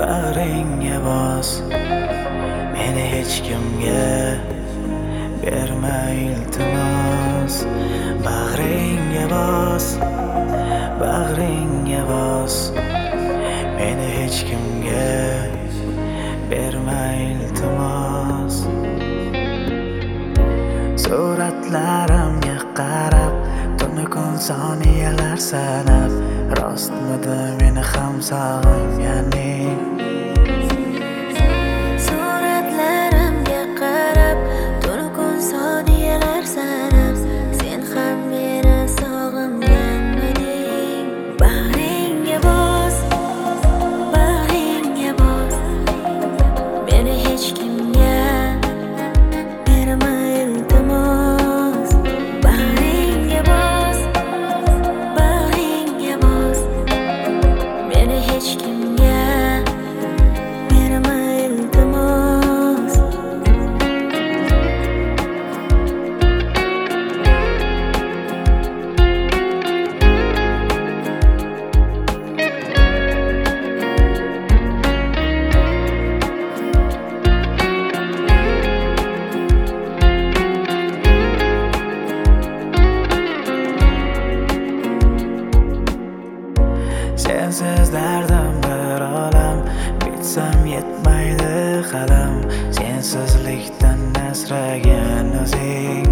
bag'ringga bos, meni hech kimga berma iltimos. Bag'ringga bos, bag'ringga bos, meni hech kimga berma iltimos. Suratlarimga qarab, tunu kun soniyalar sanab, rostmidi meni ham sog'inganing? Suratlarimga qarab, tunu kun soniyalar sanab, sen ham meni sog'inganmiding? Bag'ringga bos, bag'ringga bos, meni hech kimga berma iltimos. Bag'ringga bos, bag'ringga bos, meni hech kimga berma iltimos. Sensiz dardim bir olam, bitsam yetmaydi qalam. Sensizlikdan asragan o'zing.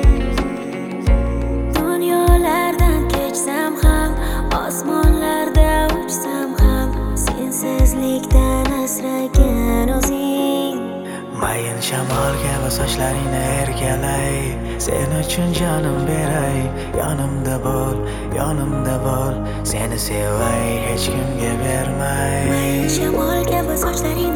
Dunyolardan kechsam ham, osmonlarda uchsam ham, sensizlikdan asragan o'zing. Mayin shamol kabi sochlaringni erkalay, sen uchun jonim beray. Yonimda bo'l, yonimda bo'l, seni sevay, hech kimga bermay. Mayin shamol kabi sochlaring